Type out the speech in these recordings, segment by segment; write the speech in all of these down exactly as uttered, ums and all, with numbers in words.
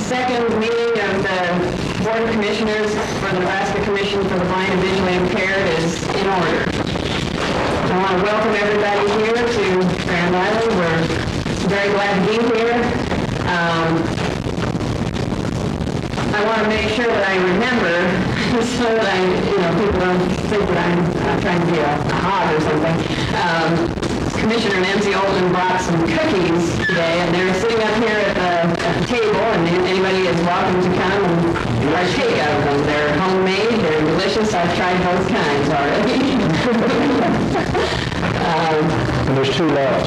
second meeting of the Board of Commissioners for the Nebraska Commission for the Blind and Visually Impaired is in order. I want to welcome everybody here to Grand Island. We're very glad to be here. Um, I want to make sure that I remember so that I, you know, people don't think that I'm uh, trying to be a, a hog or something. Um, Commissioner Nancy Olden brought some cookies today, and they're sitting up here at the, at the table, and anybody is welcome to come and partake of them. They're homemade, they're delicious. I've tried both kinds already. um, and there's two left.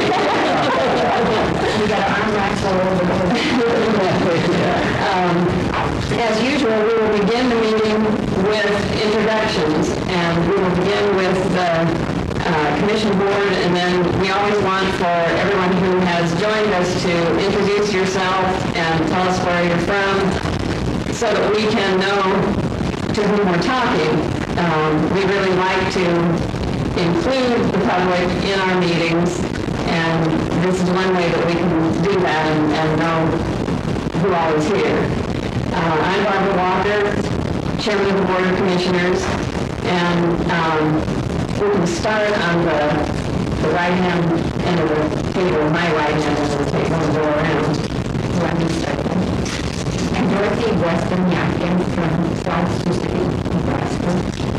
We got an arm wrestle over there. um, As usual, we will begin the meeting with introductions, and we will begin with the Uh, commission board, and then we always want for everyone who has joined us to introduce yourself and tell us where you're from so that we can know to whom we're talking. Um, we really like to include the public in our meetings, and this is one way that we can do that and, and know who all is here. Uh, I'm Barbara Walker, Chairman of the Board of Commissioners, and um, we can start on the, the right-hand end of the table, my right-hand end of the table, and go around. Let me start. I'm Dorothy Weston-Yatkin from South Sioux City, Nebraska.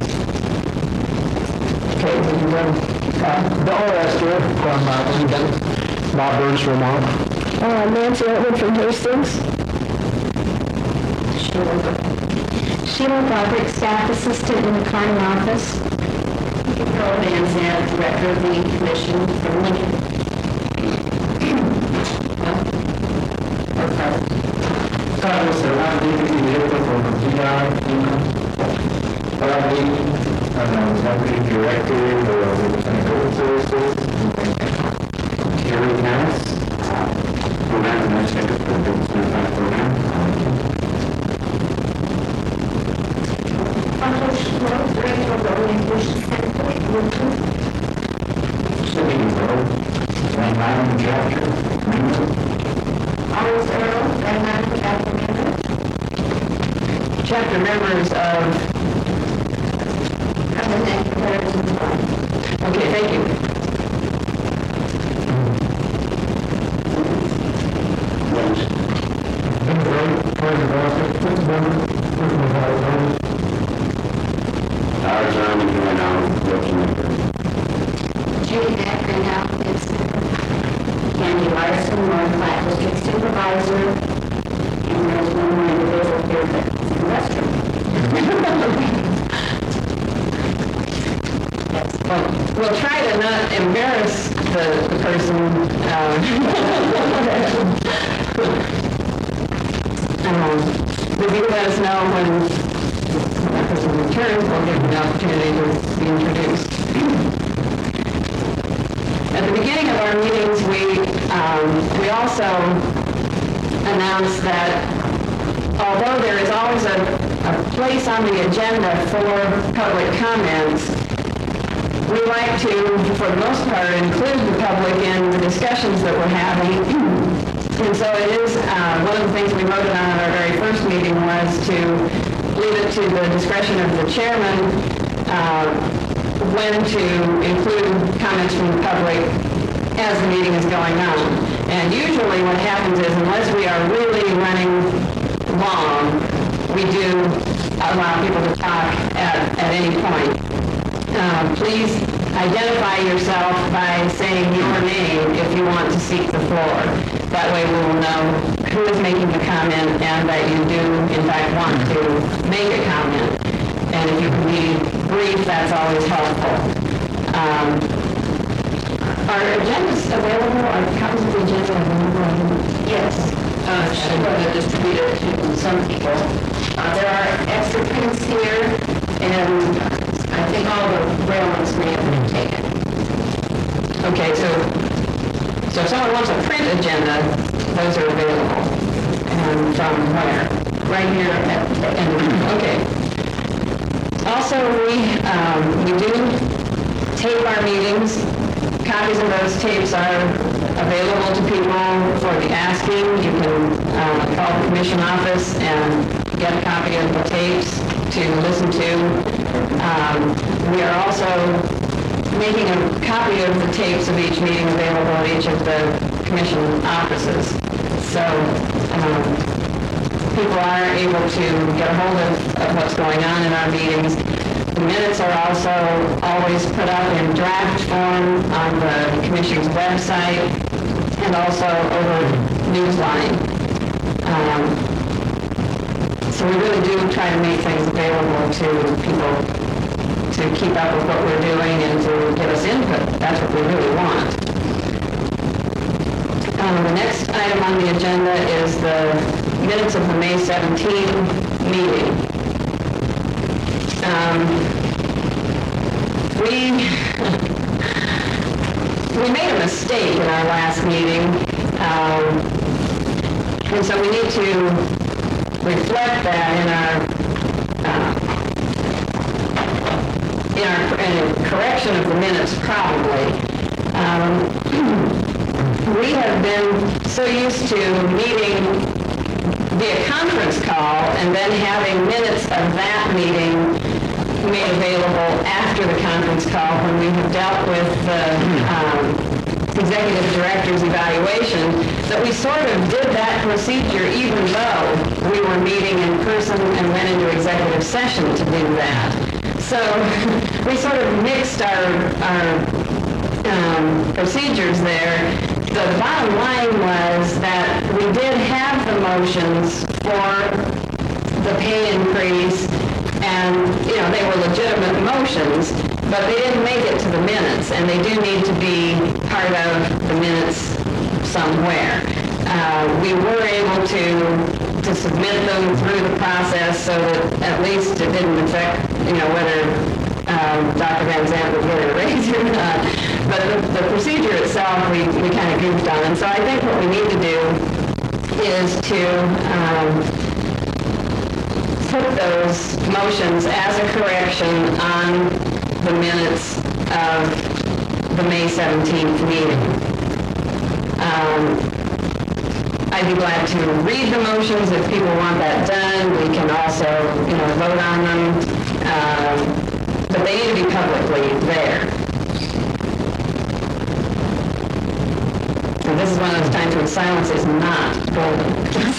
Okay, we can go. Uh, Bill Esther from uh, Lincoln. Bob Burns from Vermont. Uh, Nancy Oatwood from Hastings. Sheila. Sheila Broderick, Staff Assistant in the County Office. Carol Van Zandt, Director of the Commission from Lincoln. Carlos Serrano, Deputy Director from D R, Bradley, Deputy Director of Technical Services, Kerry Harris, Program Administrator for the Certified Program. Director of the Orientation Center. City Road, Grand Island Chapter, member. Alice Earl, Grand Island Chapter member. Chapter members of... From the next person. Okay, thank you. Our John and Joanne Allen, working with Judy Beck, Grand Island Kids Center. Candy Larson, North Platte District Supervisor. And there's one more individual here that's in the restroom. Well, we'll try to not embarrass the, the person. Um, um, but you let us know when that person returns, we'll give them the opportunity to be introduced. At the beginning of our meetings, we um, we also announce that although there is always a, a place on the agenda for public comments, we like to, for the most part, include the public in the discussions that we're having. And so it is, uh, one of the things we voted on at our very first meeting was to leave it to the discretion of the chairman uh, when to include comments from the public as the meeting is going on. And usually what happens is, unless we are really running long, we do allow people to talk at, at any point. Um, please identify yourself by saying your name if you want to seek the floor. That way we will know who is making the comment and that you do, in fact, want to make a comment. And if you can be brief, that's always helpful. Um, are agendas available? Are copies of the agenda available? Yes. Uh, I'm going to distribute it to some people. Uh, there are extra prints here, and I think all the rail ones may have been taken. Okay, so so if someone wants a print agenda, those are available. And from where? Right here at the end of the, okay. Also, we um, we do tape our meetings. Copies of those tapes are available to people for the asking. You can uh, call the commission office and get a copy of the tapes to listen to. Um, we are also making a copy of the tapes of each meeting available at each of the commission offices. So um, people are able to get a hold of, of what's going on in our meetings. The minutes are also always put up in draft form on the commission's website and also over Newsline. Um, so we really do try to make things available to people to keep up with what we're doing and to give us input. That's what we really want. Um, the next item on the agenda is the minutes of the May seventeenth meeting. Um, we we made a mistake in our last meeting, um, and so we need to reflect that in our uh, in our in correction of the minutes, probably. Um, we have been so used to meeting via conference call and then having minutes of that meeting made available after the conference call when we have dealt with the um, executive director's evaluation, that we sort of did that procedure even though we were meeting in person and went into executive session to do that. So we sort of mixed our, our um, procedures there. The bottom line was that we did have the motions for the pay increase, and, you know, they were legitimate motions, but they didn't make it to the minutes, and they do need to be part of the minutes somewhere. Uh, we were able to, to submit them through the process so that at least it didn't affect, you know, whether um, Doctor Van Zandt would get a raise or not. But the, the procedure itself, we, we kind of goofed on. And so I think what we need to do is to um, put those motions as a correction on the minutes of the May seventeenth meeting. Um, I'd be glad to read the motions if people want that done. We can also, you know, vote on them. Um, but they need to be publicly there. And this is one of those times when silence is not golden.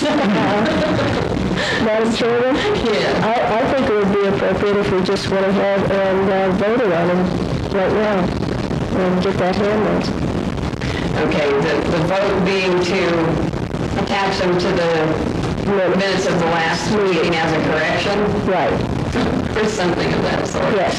Madam Chairman? Yeah. I, I think it would be appropriate if we just went ahead and uh, voted on them right now and get that handled. Okay, the, the vote being to attach them to the minutes of the last meeting as a correction? Right. Or something of that sort. Yes.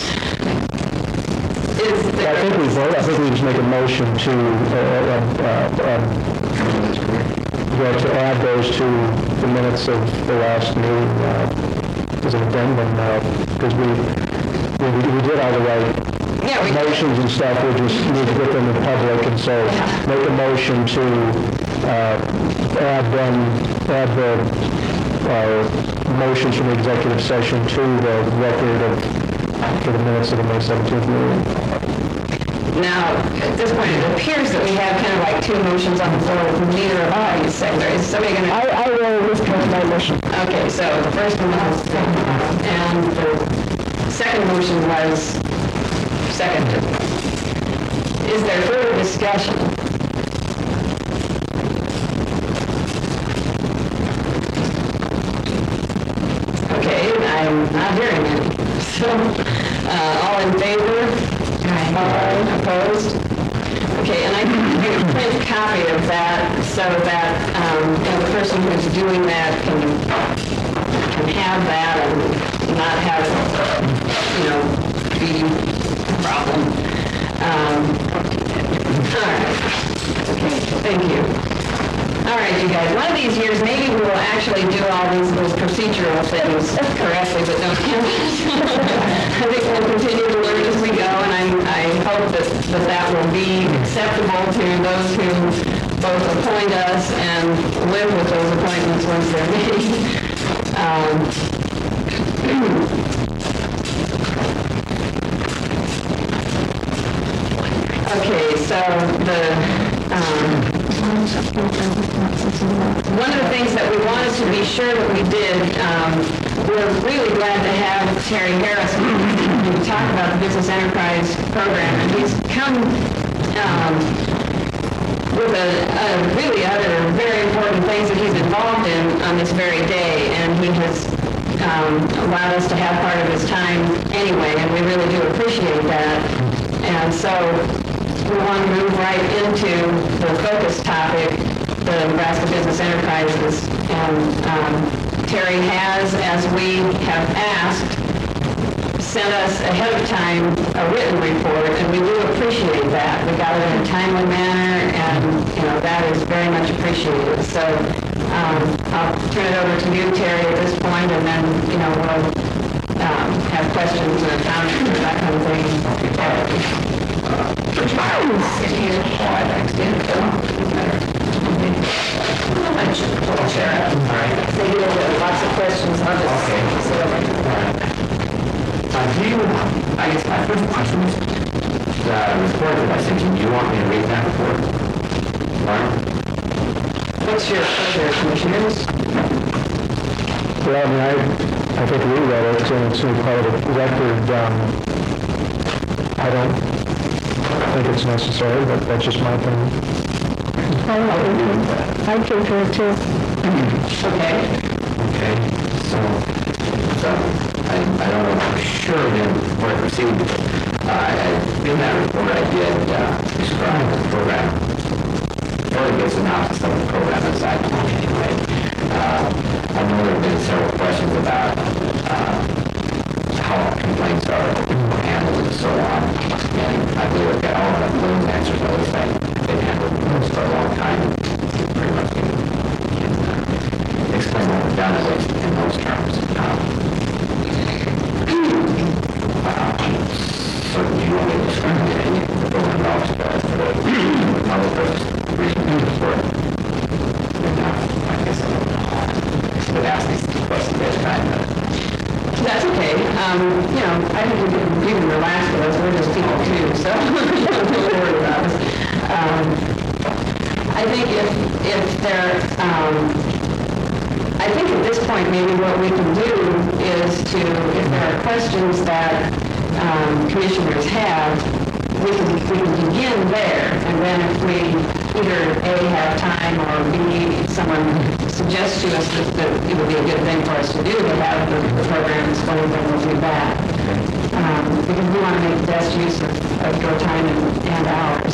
Is there, I think we vote, I think we just make a motion to, uh, uh, uh, yeah, to add those to the minutes of the last meeting, uh, as an addendum, because we, we, we did all the right yeah, we, motions and stuff, we just need to get them to the public, and so make a motion to uh, add them, add the uh, motions from the executive session to the record of, for the minutes of the May seventeenth meeting. now, at this point, it appears that we have kind of like two motions on the floor with neither of these secondary. Is somebody going to... I, I will withdraw my motion. Okay, so the first one was, and the second motion was seconded. Is there further discussion? Okay, I'm not hearing any. So, uh, all in favor? Aye. Opposed? Okay, and I can get a print copy of that so that um, you know, the person who's doing that can can have that and not have it, you know, be a problem. Um, all right. Okay, thank you. All right, you guys, one of these years, maybe we will actually do all these little procedural things correctly, but no cameras. I think we'll continue to learn as we go, and I, I hope that, that that will be acceptable to those who both appoint us and live with those appointments once they're made. Um, okay, so the... Um, One of the things that we wanted to be sure that we did, um, we're really glad to have Terry Harris to talk about the Business Enterprise Program, and he's come um, with a, a really other very important things that he's involved in on this very day, and he has um, allowed us to have part of his time anyway, and we really do appreciate that. And so we want to move right into the focus topic, the Nebraska Business Enterprises. And um, Terry has, as we have asked, sent us ahead of time a written report, and we do appreciate that. We got it in a timely manner, and you know that is very much appreciated. So um, I'll turn it over to you, Terry, at this point, and then you know we'll um, have questions and comments and that kind of thing. Oh, I understand. Chair, all right. So you have lots of questions. I'll just Okay. sit over here. Uh, do you, I guess my first question is, the report that I sent you, do you want me to read that report? Mark? What's your pleasure, Commissioners? Well, I mean, I, I think we read it, and it's part of the record. Um, I don't think it's necessary, but that's just my opinion. I I concur too. Okay. Okay, so, so I, I don't know for sure then where to proceed. Uh, I, in that report, I did uh, describe the program, fairly good synopsis of the program as I told you anyway. Uh, I know there have been several questions about uh, how complaints are handled and so on, and I believe I've got all of those answers. At least I've been handling those for a long time, and pretty much can, can uh, explain what we've done at least in those terms. Um, uh, so do you want me to describe any of the program dollars for the public purpose reading the report? And uh, I guess I don't know. I would ask these questions at a time. That's okay. Um, you know, I think we can, you can relax with us. We're just people too, so don't worry about us. Um, I think if, if there, um, I think at this point maybe what we can do is to, if there are questions that um, commissioners have, we can, we can begin there, and then if we either A, have time, or B, someone suggests to us that, that it would be a good thing for us to do to have the, the program explained, then we'll do that. Um, because we want to make the best use of, of your time and, and ours.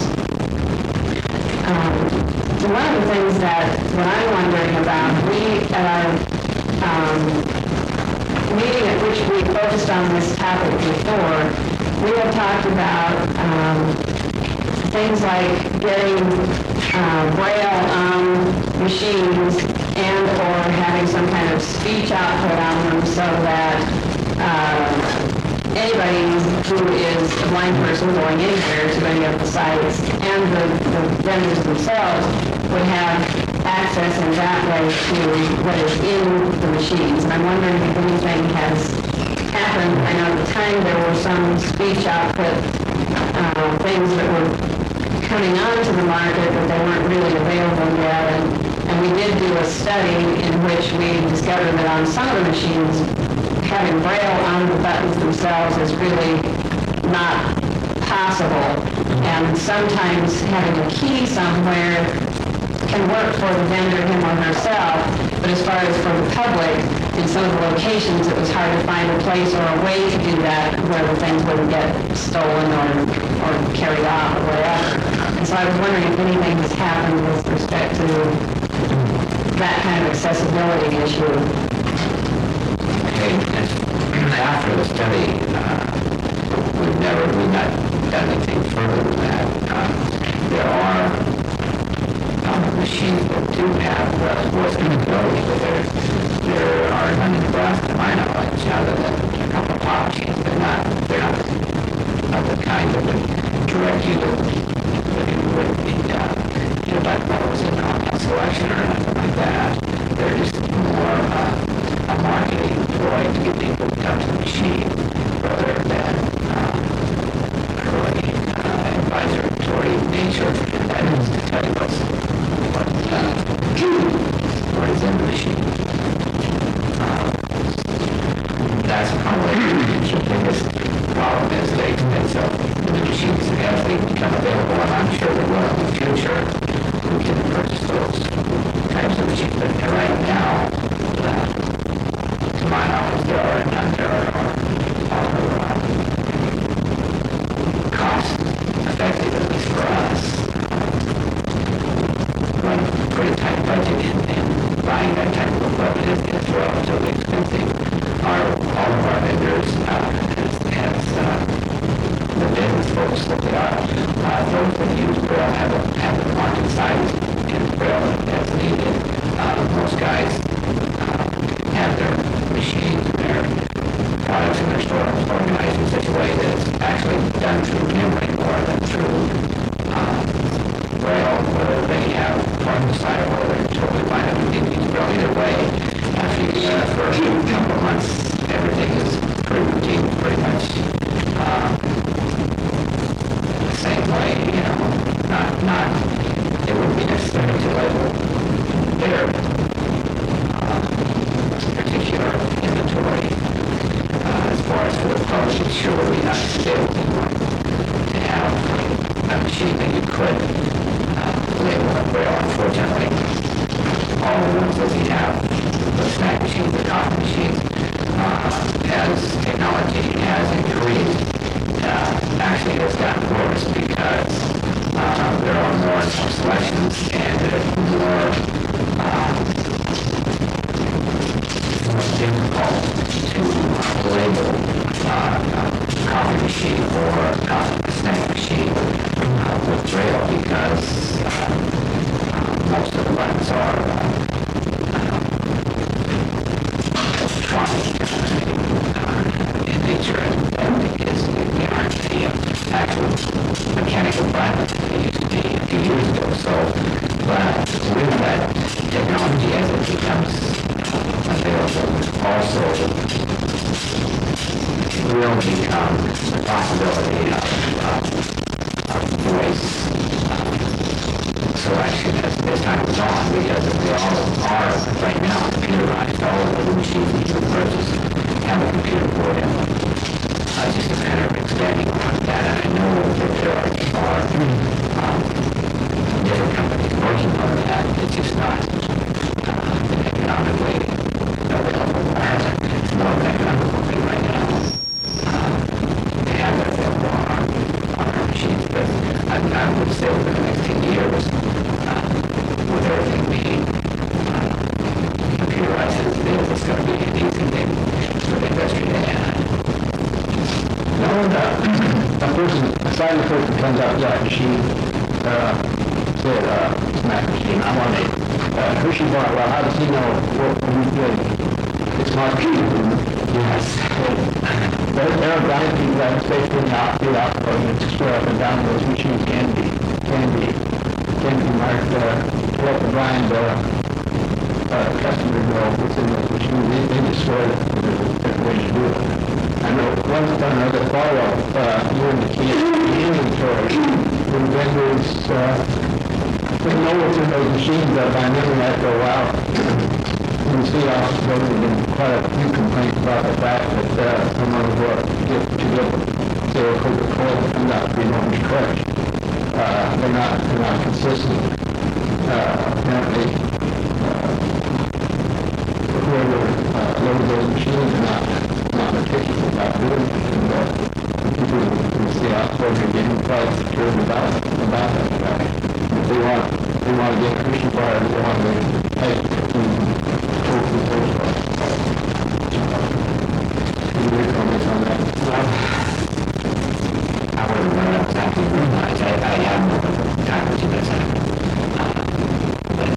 Um, so one of the things that, that I'm wondering about, we, at our um, meeting at which we focused on this topic before, we have talked about um, things like getting uh, Braille on machines and or having some kind of speech output on them so that uh, anybody who is a blind person going anywhere to any of the sites and the, the vendors themselves would have access in that way to what is in the machines. And I'm wondering if anything has happened. I know at the time there were some speech output uh, things that were coming onto the market, but they weren't really available yet. And, and we did do a study in which we discovered that on some of the machines, having Braille on the buttons themselves is really not possible. And sometimes having a key somewhere can work for the vendor, him or herself, but as far as for the public, in some of the locations, it was hard to find a place or a way to do that where the things wouldn't get stolen or, or carried off or whatever. And so I was wondering if anything has happened with respect to that kind of accessibility issue. Okay, and after the study, uh, we've never, we've not done anything further than that. Uh, there are um, machines that do have uh, voice capability, but there, there are none in Nebraska, to my knowledge, other than a couple of pop machines. They're not, they're not of the kind that would direct you to with the, uh, you know, like models in content selection or anything like that. They're just more uh, a marketing ploy to get people to come to the machine rather than uh, really uh, advisory nature. That is to tell you what's, what become available, and I'm sure they will in the future, we can purchase those types of machines. But right now, uh, to my knowledge, there are none that are, are, are uh, cost effective, at least for us. Run a pretty tight budget, and, and buying that type of equipment is, is relatively expensive. Our, all of our vendors, uh, has, has uh, the business folks look at our, uh, those that use Braille have a, have a market size in Braille as needed. Uh, most guys uh, have their machines and their products in their store organized in such a way that it's actually done through memory more than through uh, Braille, whether they have part of the side or whether they're totally buying it and use Braille. Either way, after you use it for a couple of months, everything is pretty routine, pretty much uh, the same way, you know, not, not, it wouldn't be necessary to label their uh, particular inventory. Uh, as far as for the public, it sure would be nice to be able to, to have a machine that you could uh, label in Braille. Unfortunately, all the ones that we have, the snack machines, the coffee machines, uh, as technology has increased, uh, actually it's gotten worse because uh, there are more and more selections and it's more, uh, more difficult to label uh, a coffee machine or a snack machine uh, with Braille because uh, uh, most of the buttons are uh, electronic uh, in nature, and that is, they aren't the uh, actual mechanical buttons that they used to be a few years ago. So, but with that technology as it becomes uh, available, also will become the possibility of, uh, of voice uh, selection as, as time goes on, because they all are right now computerized. All of the machines that you purchase have a computer board in them. Uh, it's just a matter of expanding on that. And I know that there are, are um, different companies working on that. It's just not uh, economically available. It's more of an economical thing right now. Uh, they have that available on our, on our machines, but I, I would say within the next ten years, uh, with everything being uh, computerized as it is, it's going to be an easy thing for the industry to add. Now, when uh, a person, a silent person comes out with that machine, uh, said, uh, snack machine, I want a uh, Hershey bar. Well, how does he know what he's doing? It's my computer. Yes. There, there are blind people that especially in the outfield outpost to swear up and down those machines can be, can be, can be marked, uh, to let the blind, uh, uh, customer know what's in those machines. They, they just swear that there's a different way to do it. I know once upon another follow-up, uh, you indicate the inventory when vendors, uh, they know what's in those machines uh, by memory after a while. You see, uh, there have been quite a few complaints about the fact that uh, someone will get to get, say, a Coca-Cola comes out to be orange crush. Uh, they're not, they're not consistent. Uh, apparently, uh, whoever uh, loads those machines are not, not meticulous about doing it. And uh, people in the outside are getting quite secure about, about that fact. If they want, they want to get a Hershey bar, they want to pay to Any comments on that? Well, I wouldn't know exactly realize. I, I have no time to do this. Uh, but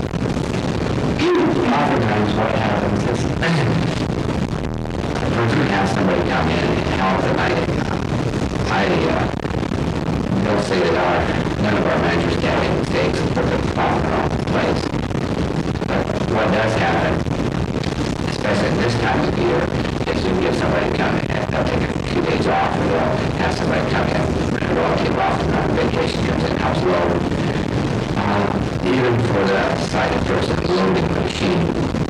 oftentimes what happens is a person has somebody come in and help them. I, I, uh, they'll say that our, none of our managers can make mistakes and put the problem in the wrong place. But what does happen, especially in this time of year, is you get somebody come in, they'll take a few days off, or they'll have somebody come in, and they'll get off and on vacation, comes in house load. Uh, even for the sighted person loading the machine,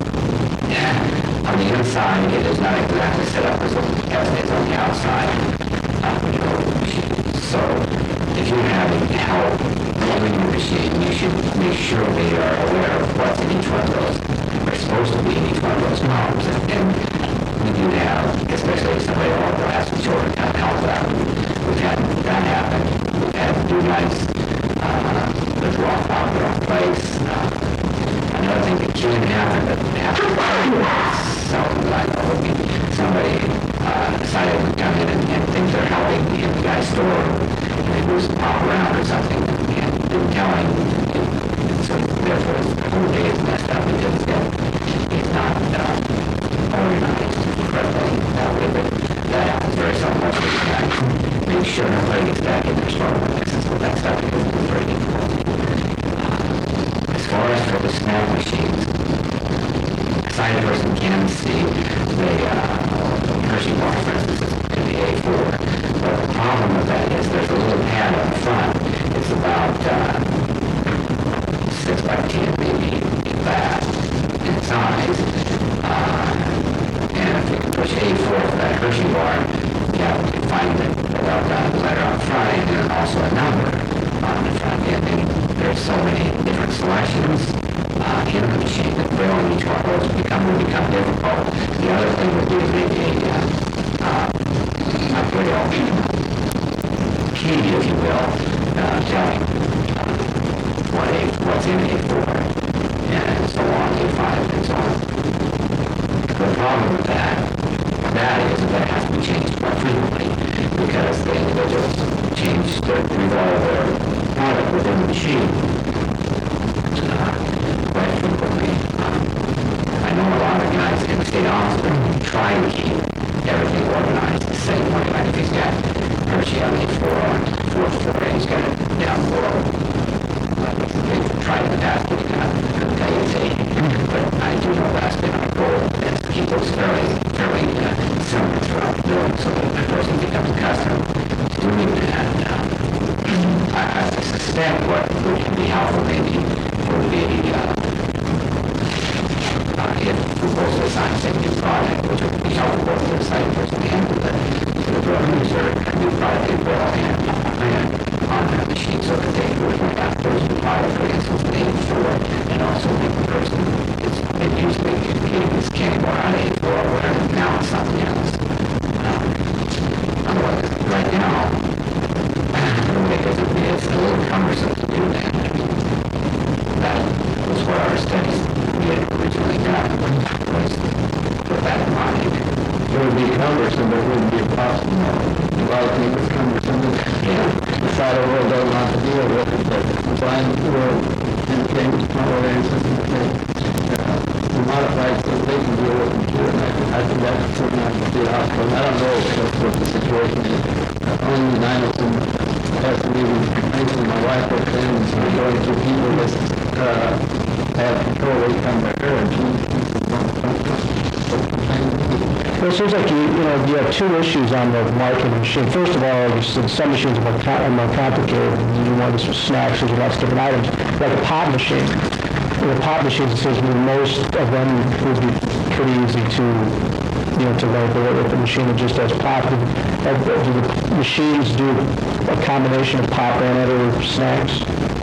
on the inside, it is not exactly set up as it is on the outside uh, when you load the machine. So if you you're having help running the machine, you should make sure they are aware of what's in each one of those, or supposed to be in each one of those columns. And, and we do have, especially if somebody all glass with children kind of help out. We've had that happen. We've had do nights uh, with walk out their own place. Uh, another thing that can happen that happens so like would be somebody uh, decided to come in and, and think they're helping in the guy's store, and they lose and pop around or something, and didn't tell him. And so therefore the whole day is messed up because then he's not uh, organized correctly that way. But that happens very seldom. Most of the time, make sure nobody gets back in their store when access with that stuff because it's very difficult. Uh, as far as for the snack machines, a sighted person can see the uh, Hershey bar, for instance, in the A four. But the problem with that is there's a little pad on the front. It's about uh, six by ten, maybe that in size. Uh, and if you can push A four for that Hershey bar, you have to find the well-done letter on the front and then also a number on the front end. And there's so many different selections uh, in the machine that filling each one of those become, will become difficult. The other thing would be to make a, uh, uh, a braille key, if you will, uh, telling uh, what a, what's in A four and so on, A five and so on. The problem with that, that is that that has to be changed more frequently because the individuals change their, revolve their product within the machine uh, quite frequently. Um, I know a lot of guys in the state hospital try to keep everything organized the same way. Like if he's got Hershey on A four on fourth floor and he's got it down below. Like they've tried in the past, but you kind of couldn't tell you it's A. But I do know that's been our goal, is to keep those fairly, fairly uh, similar throughout the building so that the person becomes accustomed to doing that. Um, I, I suspect what would be helpful maybe would be uh, uh, if we both assign a new product, which would be helpful both to the site person and to the, to the drug user, a new product they will and plan on that machine so that they would point out those new products, for instance, the A four, and also make the person is been usually getting this candy bar out of A four or whatever, now it's something else. Um, otherwise, right now, because it's a little cumbersome to do that. I mean, that was what our studies we had originally done, was put that in mind. It would be cumbersome, but it wouldn't be impossible. A lot of things are cumbersome. Yeah. The side of the world doesn't want to deal with it, but the blind world indicates tolerance and uh, modified so they can deal with it too. And I, I think that's something I can do hospital. I don't know if that's what the situation is. Uh, only nine of them have to leave complaints with my wife or friends and going to people that uh, have control. They come to her and she don't complain to me. Well, it seems like you, you know, you have two issues on the marking machine. First of all, you said some machines are more, are more complicated. You want this for snacks, there's lots of different items. Like a pop machine. With a pop machine, it seems to me most of them would be pretty easy to, you know, to label with the machine that just does pop. Do, do the machines do a combination of pop and other snacks?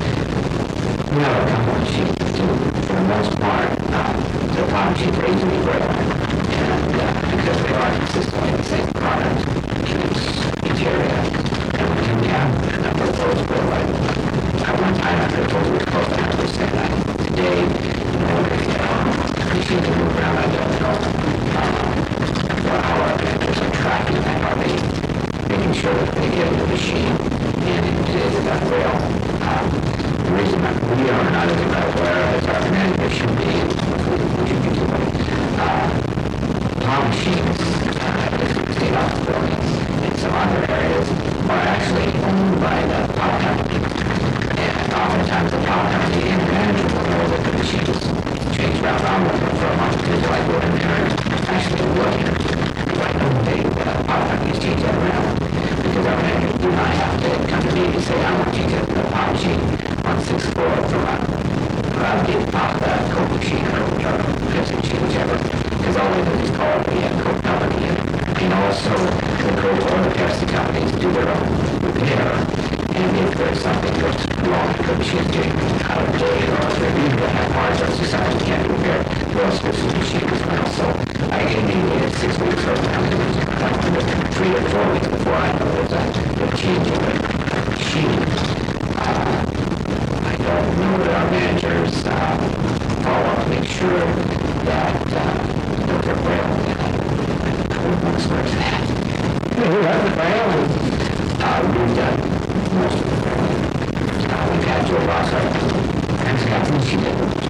We have a couple of machines that do, for the most part, uh, the pop machines are easily braille. And uh, because they are consistently the same product in each, each area, and we do have a number of those where, like, at one time after I told you we were close to one hundred percent, I, today, in order to get um, machines to move around, I don't know um, how our vendors are tracking that. Are they making sure that they get the machine and it is that rail? Um, the reason that we are not as aware as our vendors should be, we should be doing, uh, pop machines, uh, the state office buildings in some other areas are actually owned by the pop company. And oftentimes the pop company and the manager will know that the machines change around. I'm looking for a month or two till I go in there and actually look at it. Because I know they, the pop companies change that around. Because our managers do not have to come to me to say, I want to change the pop machine on sixth floor from a gravity pop, the Coke machine or, or Pepsi machine, whichever. Because all they do is call the uh, Coke company in. And also the Coke or the Pepsi companies do their own repair. And if the if something looks wrong with the machine getting out of date, or if they're needing to have parts, or sometimes you can't repair those specific machines as well. So I gave me uh, six weeks or like three or four weeks before I know there's a, a change in the machine. Uh, I don't know that our managers uh, follow up to make sure that uh, those are braille. I wouldn't want to swear to that. The braille is, uh, we've done most of the braille. Uh, we've had Joe Boxart. I've got the machine that was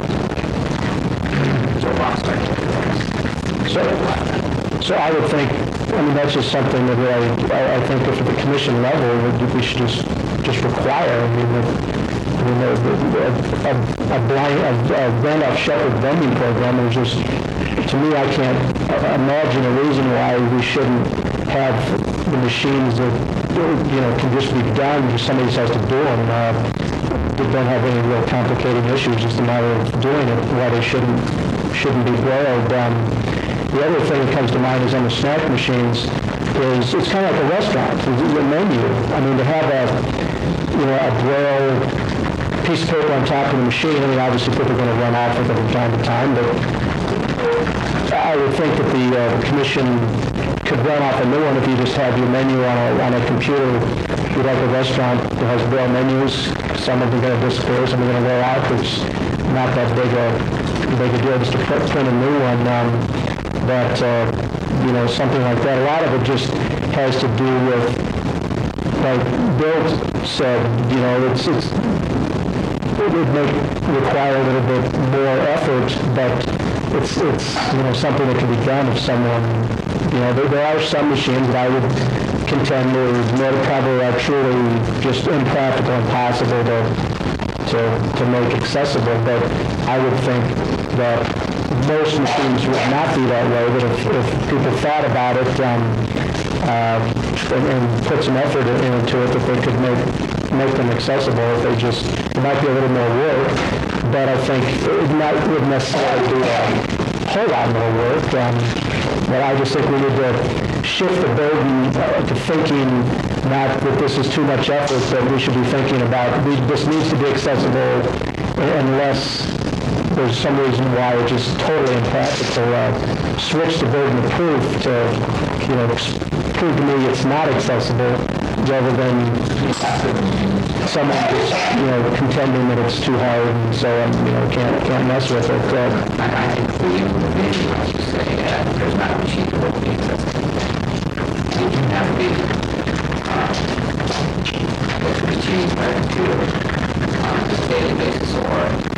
Joe Boxart. So, so I would think, I mean, that's just something that I, I, I think if at the commission level, we should just, just require, I mean, that, I mean, a, a, a blind, a, a rent-out shepherd vending program is just, to me, I can't imagine a reason why we shouldn't have the machines that, you know, can just be done, just somebody just has to do them, uh, that don't have any real complicated issues, just a matter of doing it, why they shouldn't, shouldn't be brailled. Um, The other thing that comes to mind is on the snack machines is it's kind of like a restaurant. It's a menu. I mean, to have a, you know, a braille piece of paper on top of the machine, I mean, obviously people are going to run off with it from time to time, but I would think that the uh, commission could run off a new one if you just have your menu on a, on a computer. If you like a restaurant that has braille menus, some of them are going to disappear, some are going to wear out. It's not that big a, big a deal just to print a new one. Um, But, uh, you know, something like that. A lot of it just has to do with, like Bill said, you know, it's, it's it would make, require a little bit more effort, but it's, it's, you know, something that can be done if someone, you know, there, there are some machines that I would contend are more probably are truly just impractical, impossible to, to, to make accessible, but I would think that most machines would not be that way, but if, if people thought about it um, uh, and, and put some effort into it, that they could make make them accessible if they just, it might be a little more work, but I think it might, wouldn't necessarily be a whole lot more work. Um, but I just think we need to shift the burden uh, to thinking not that this is too much effort, but we should be thinking about we, this needs to be accessible unless there's some reason why it's just totally impractical. Uh, switch the burden of proof to, you know, prove to me it's not accessible, rather than someone just, you know, contending that it's too hard and so um, you know, can't can't mess with it. Uh, I, I think for you, the vision, as you say, uh, there's not a machine that will be accessible. You can have to be uh, it can be changed by a computer on a daily basis, or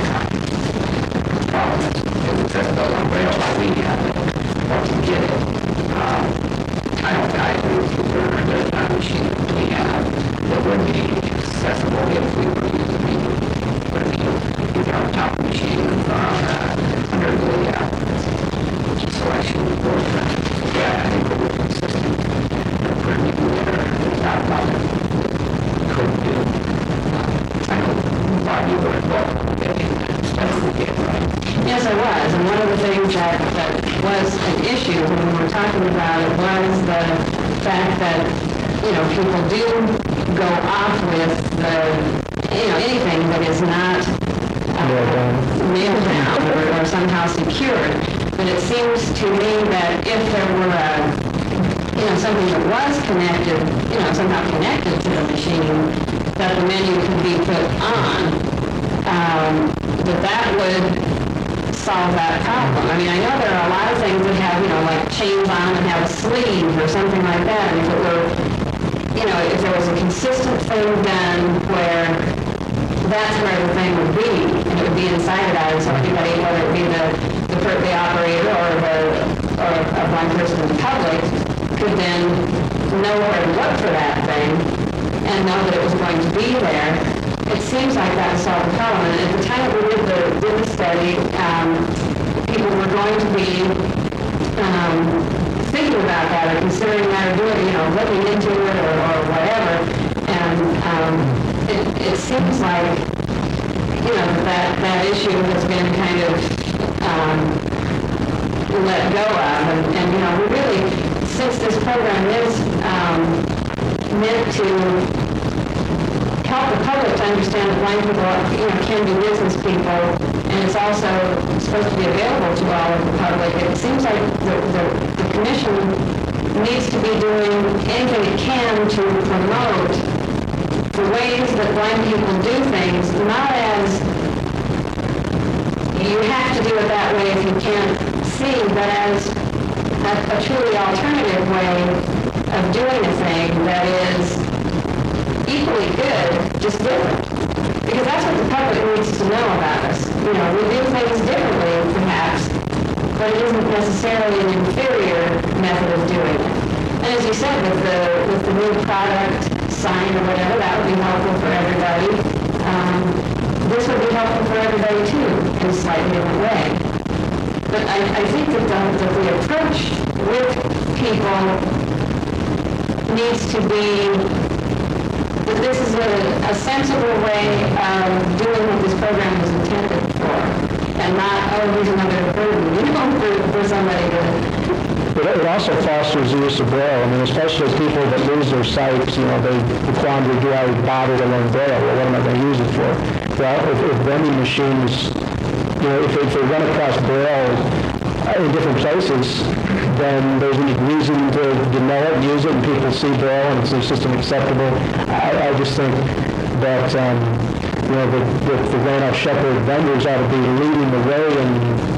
problem is, is accessible on rail like we have it, or can get it. Um, I don't I agree with you, Bernard, there's not a machine that we have that would be accessible if we were using the but I mean, if you're on top of the machine or on, uh, under the uh, selection board, yeah, I think we're consistent. We're pretty good. There's not a lot that we couldn't do. Uh, I know, Bob, you were involved in getting stuff we did, right? Yes, I was, and one of the things that, that was an issue when we were talking about it was the fact that, you know, people do go off with the, you know, anything that is not uh, nailed down or, or somehow secured. But it seems to me that if there were a, you know, something that was connected, you know, somehow connected to the machine, that the menu could be put on, um, that that would solve that problem. I mean, I know there are a lot of things that have, you know, like chains on and have a sleeve or something like that. And if it were, you know, if there was a consistent thing done where that's where the thing would be, and it would be inside it out, so anybody, whether it be the the, per, the operator or the or a blind person in the public, could then know where to look for that thing and know that it was going to be there. It seems like that would solve the problem. And at the time that we did the, did the study, um, people were going to be um, thinking about that or considering that or doing, you know, looking into it or, or whatever. And um, it, it seems like, you know, that, that issue has been kind of um, let go of. And, and, you know, we really, since this program is um, meant to help public to understand that blind people, you know, can be business people, and it's also supposed to be available to all of the public. It seems like the, the, the commission needs to be doing anything it can to promote the ways that blind people do things, not as you have to do it that way if you can't see, but as a, a truly alternative way of doing a thing that is equally good, just different. Because that's what the public needs to know about us. You know, we do things differently, perhaps, but it isn't necessarily an inferior method of doing it. And as you said, with the with the new product sign or whatever, that would be helpful for everybody. Um, this would be helpful for everybody too, in a slightly different way. But I, I think that the, that the approach with people needs to be that this is a, a sensible way of doing what this program was intended for, and not, oh, here's another burden, you know, for, for somebody to... It, it also fosters the use of Braille. I mean, especially people that lose their sight, you know, they the quandary, do I bother to learn Braille? Well, what am I going to use it for? Well, if, if vending machines, you know, if, if they run across Braille in different places, then there's a reason to, to know it, use it, and people see Braille, and it's, it's just an acceptable. I, I just think that, um, you know, the, the, the Randolph Shepherd vendors ought to be leading the way in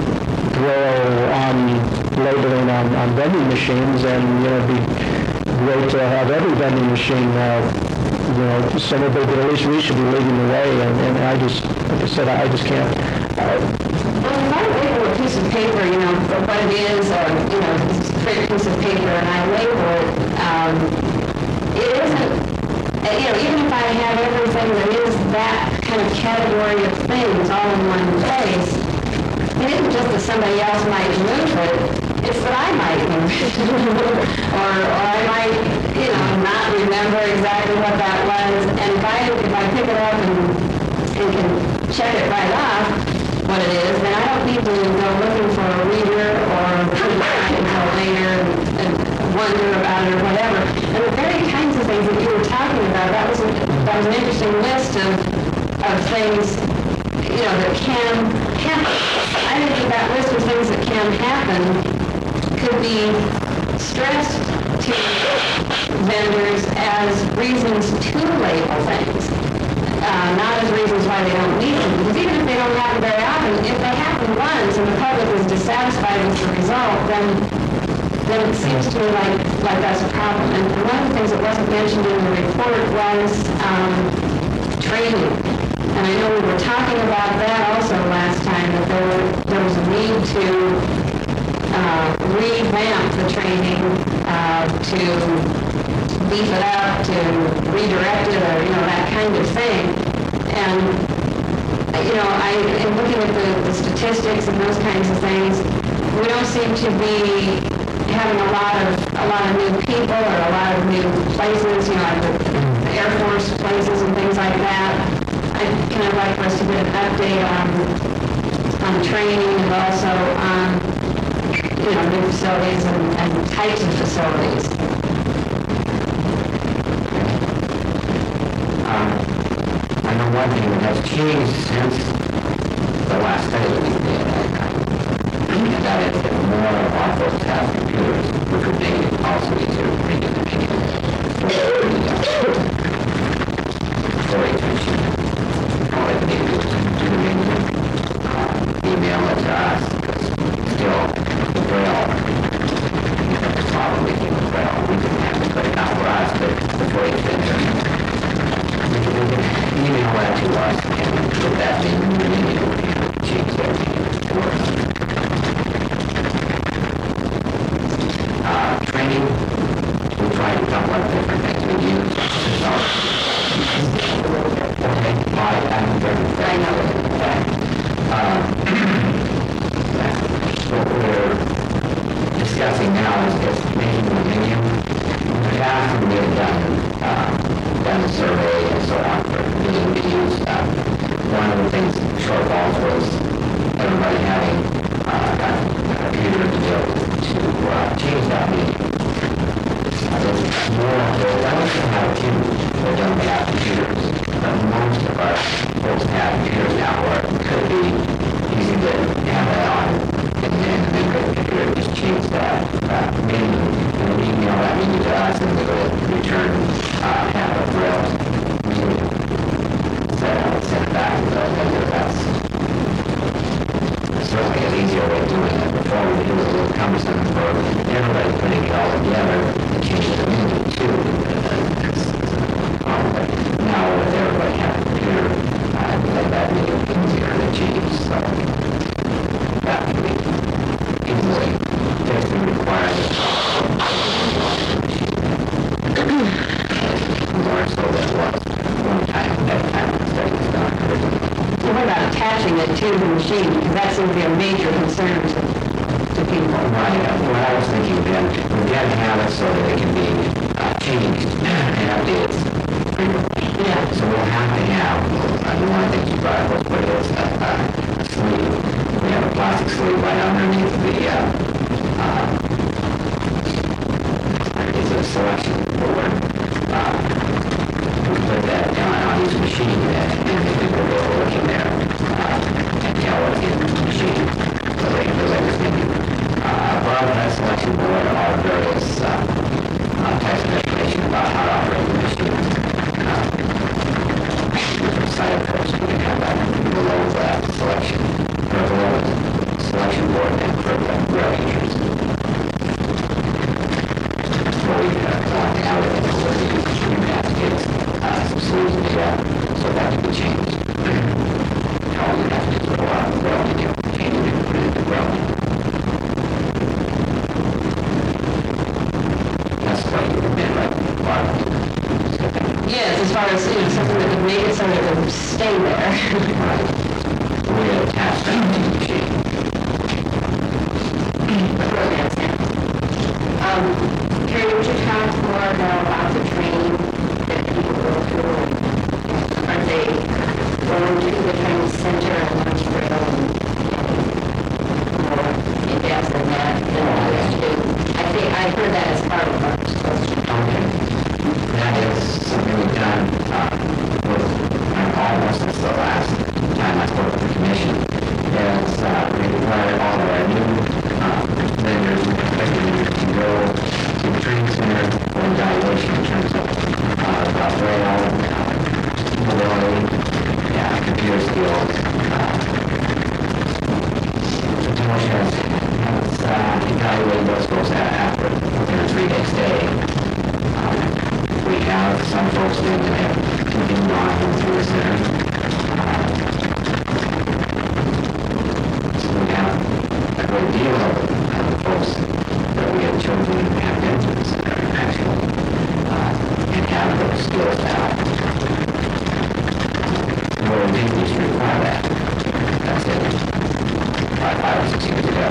Braille on labeling on, on vending machines, and, you know, it'd be great to have every vending machine, uh, you know, somebody, but at least we should be leading the way, and, and I just, like I said, I just can't. Uh, Well, if I label a piece of paper, you know, for what it is, or, you know, it's a straight piece of paper, and I label it, um, it isn't, uh, you know, even if I have everything that is that kind of category of things all in one place, it isn't just that somebody else might move it, it's that I might move it. or, or I might, you know, not remember exactly what that was, and if I, if I pick it up and, and can check it right off, what it is, then I don't need to go looking for a reader or wait until later and wonder about it or whatever. And the very kinds of things that you were talking about, that was, a, that was an interesting list of, of things, you know, that can happen. I think that that list of things that can happen could be stressed to vendors as reasons to label things. Uh, not as reasons why they don't need them. Because even if they don't happen very often, if they happen once and the public is dissatisfied with the result, then then it seems to me like, like that's a problem. And one of the things that wasn't mentioned in the report was um, training. And I know we were talking about that also last time, that there, were, there was a need to uh, revamp the training uh, to beef it up, to redirect it, or, you know, that kind of thing. And, you know, I, in looking at the, the statistics and those kinds of things, we don't seem to be having a lot of a lot of new people or a lot of new places, you know, like the, the Air Force places and things like that. I'd kind of like for us to get an update on on training and also on, you know, new facilities and, and types of facilities. Um, I know one thing that has changed since the last study that we did, and that is that more of our folks have computers, which would make it also easier to bring in the meeting for the storage machine. All they need to do is do the menu, uh, email it to us, because still, the Braille, the problem we can with Braille, we can have to put it out for us, but before it's in there, we can email that to us and put that in the menu and change everything to work. Uh, training, we try a couple of different things we use. So, okay, I haven't done I know that. Um, what we're discussing now is just making the menu. In the past, we have done, uh, done a survey and so on for meeting videos. Uh, one of the things shortfalls was everybody having uh, a computer to be able to uh, change that meeting. Uh, there's more, there are those who have computers that don't have computers, but most certainly an easier way of doing it. Before, we do it a little cumbersome for everybody putting it all together and changing the meaning too. Um, but now with everybody having a computer, uh, I think that made it easier to achieve. So that can be easily fixed and required. More so than it was one time at the time the study was done originally. So what about attaching it to the machine? Because that seems to be a major concern to, to people. Right, uh, what I was thinking then, we got to have it so that it can be uh, changed and updated frequently. Yeah. So we'll have to have, uh, one of the things you brought up was what is a, a sleeve. We have a plastic sleeve right underneath the, uh, uh, it's a selection board. Uh, we put that on, on each machine and, and the people will look in there uh, and tell what's in the machine. So they can relate with me. Uh, above that selection board are various uh, uh, types of information about how to operate the machine. Uh, different side approach, we can have that below that selection, or below the selection board and for the rail users. Where we uh, want to have it where you, you have to get uh, some sleeves made up so that can be changed. All you have to do is go out and rail and you change it and put it in the rail. That's what you meant, right? Yes, as far as, you know, something that would make it so that it would stay there. Right. We attach that to the machine. Um, Carrie, would you talk more though about the training that people go through? Are they going to the training center and lunch rail and more in depth than that than others do? I think I heard that as part of our discussion. Okay. That is something we've done uh, with uh, almost since the last time I spoke with the commission. Is uh, we require all of our new uh, vendors to go to the training center for evaluation in terms of uh, uh, rail, uh, mobility, yeah, computer skills. Uh, the commission has, has uh, evaluated those folks after within a three-day stay. Um, we have some folks then that have continued on through the center. Uh, so we have a great deal of uh, folks that we have chosen to have been to the center actually uh, and have those skills now. Well, we didn't used to require that. That's it. Five, five or six years ago.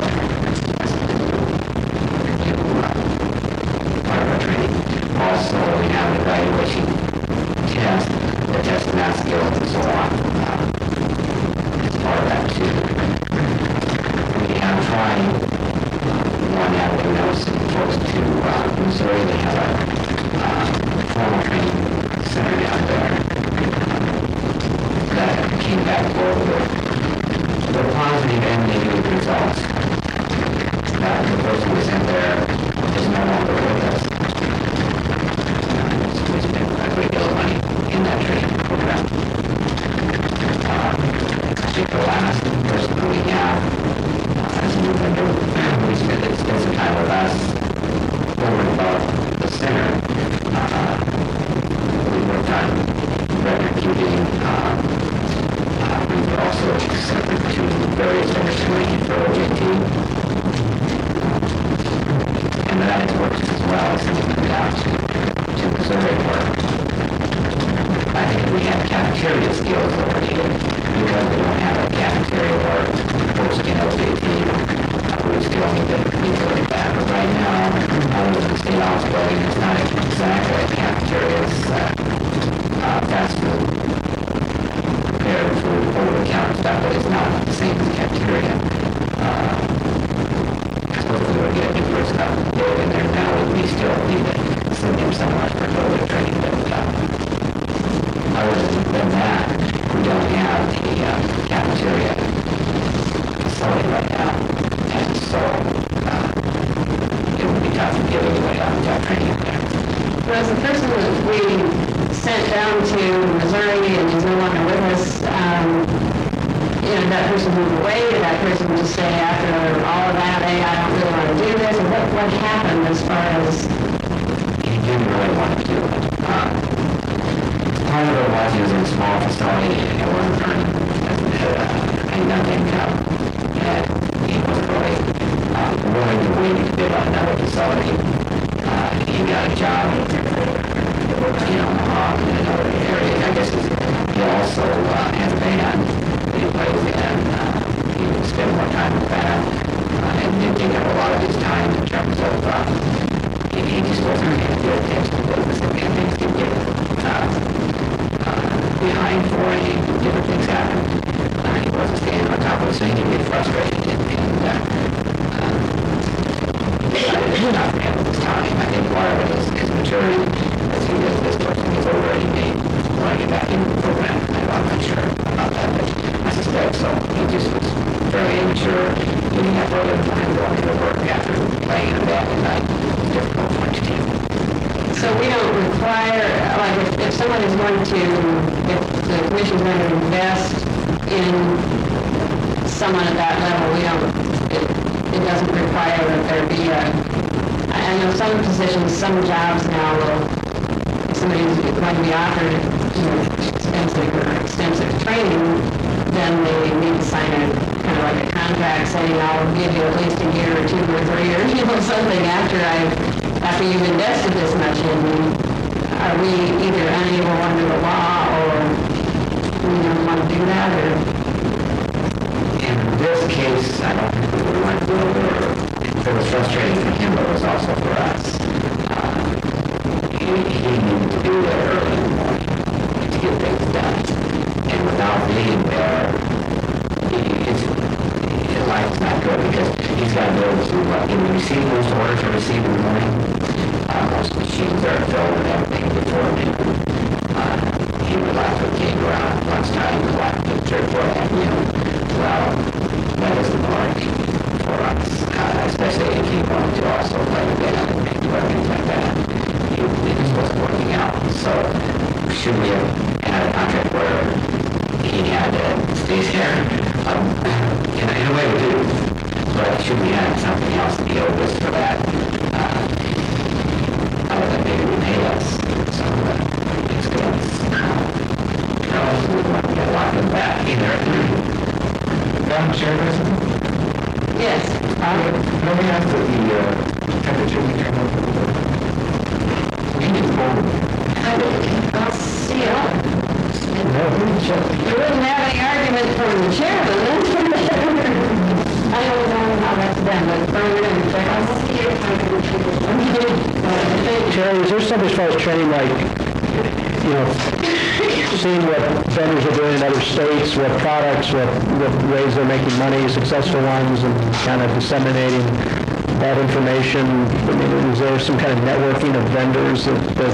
To, uh, part of our training. Also, we have an evaluation test that tests math skills and so on. Uh, as part of that too. We have tried uh, one avenue now some folks to uh, Missouri. They have a uh, formal training center down there that came back forward with the positive and negative results. Uh, the person who was in there is no longer with us. We spent a great deal of money in that training program. Uh, I think the last person that we have uh, as a new vendor, we spent, spent some time with us over and above the center. Uh, we worked on record keeping. Uh, uh, we've also sent them to various vendors training for O J T. And that has worked as well as sending them down to to Missouri where I think we have cafeteria skills that are needed because we don't have a cafeteria where folks can O J T. Uh, we still need to need to look at that. But right now, other than the state office building, it's not exactly a cafeteria. It's uh, uh, fast food, prepared food, over-the-counter stuff, but it's not the same as a cafeteria. Uh, hopefully we'll get new stuff in there now. We still need to send them somewhere for further training, but uh, other than that, we don't have the uh, cafeteria facility right now, and so uh, it would be tough to get anybody on job training there. Well, as the person that we sent down to Missouri and is no longer with us, um, you know, did that person move away? Did that person just say after all of that, hey, I don't really want to do this? Or what, what happened as far as... He didn't really want to do it. Um, part of it was he was in a small facility and it wasn't earning uh, enough income. And he wasn't really uh, willing to wait to bid on another facility. Uh, he got a job, you know, um, in another area. I guess he's, he also uh, has a band that he plays in. Uh, he would spend more time with that. Uh, and didn't take up a lot of his time in terms of, uh, he, he just wasn't going to do attention to business and things could get uh, uh, behind for him. Different things happened. Uh, he wasn't staying on top of it, so he could get frustrated. And, and uh, uh, decided to not handle his time. I think part of it is, is maturity. As he is, this person is older, he may want to get back into the program. I'm not sure about that, but I suspect so. He just was fairly immature, getting up early in the morning, going to work after playing in a band at night. It's difficult for him to do. So we don't require, like, if, if someone is going to, if the commission's going to invest in someone at that level, we don't, it, it doesn't require that there be a, I know some positions, some jobs now will, if somebody's going to be offered, you know, extensive or extensive training, then they need to sign a, kind of like a contract saying, I'll give you at least a year or two or three or, you know, something after I've, after you've invested this much in me. Are we either unable under the law or we don't want to do that, or? In this case, I don't think we would want to do it, or it was frustrating for him, but it was also for us. Uh, he, he needed to be there early in the morning to get things done. And without being there, he, his, his life is not good because he's got to go through what he would receive most orders are received in the morning. Uh, most machines are filled and everything before noon. Uh, he would like to get around lunchtime, he would like to third, fourth afternoon. Well, that isn't work for us, uh, especially if he wanted to also play the band and do everything like that. It, it just wasn't working out. So, should we have had a contract where he had to stay there? Um, in, in a way we do. But should we have something else to be owed us for that? Uh, other than maybe repay us some of the expense. No, we want to get a lot of them back either. Madam Chairperson, Yes. let me ask that the uh, temperature be turned up a little bit. We need to forward. I'll see it all. You wouldn't have any argument from the chairman, then? I don't know how that's done, but further in, I'll see your contribution. Jerry, is there something as far as training, like, you know, seeing what vendors are doing in other states, what products, what, what ways they're making money, successful ones, and kind of disseminating that information? I mean, is there some kind of networking of vendors that, that,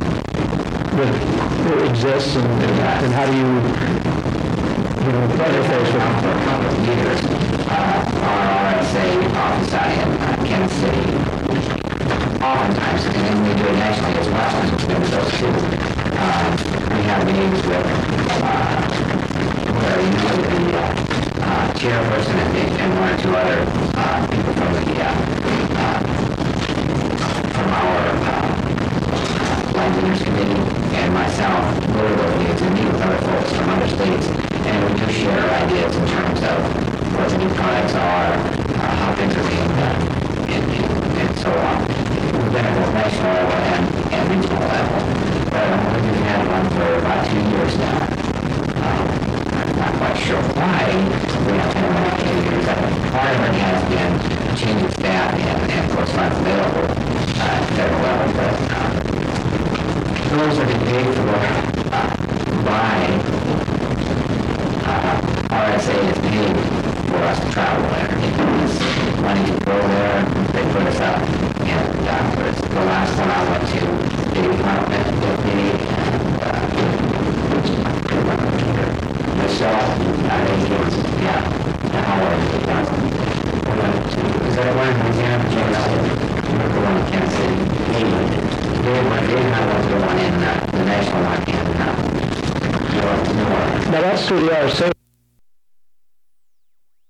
that exists, and, and how do you, you know, interface with them? For a couple of years, uh, our R S A office out in uh, Kansas City, oftentimes, and then we do it nationally as well, with those two. Uh, we have meetings with, uh, where usually the uh, uh, chairperson and, the, and one or two other uh, people from the, uh, uh, from our uh, Land Engineers Committee and myself go to those meetings and meet with other folks from other states, and we do share ideas in terms of what the new products are, uh, how things are being done, and, and, and so on. We've been at both national level and, and regional level, but um, we've had one for about two years now. Um, I'm not quite sure why we have had one for two years. I think part of it has been a change of staff and, and of course funds available uh, at the federal level, but um, those are being paid for uh, by uh, R S A is paid for us to travel there. It gives us money to go there, they put us up, and uh, the last one I went to, the department with me, and uh, myself, I think it was, yeah, the Howard, we went to, is that one in Louisiana, James? Remember one in Kansas City? Dave went, Dave and I went to the one in, uh, the national one in, uh, North, North. Now, that's through the R S A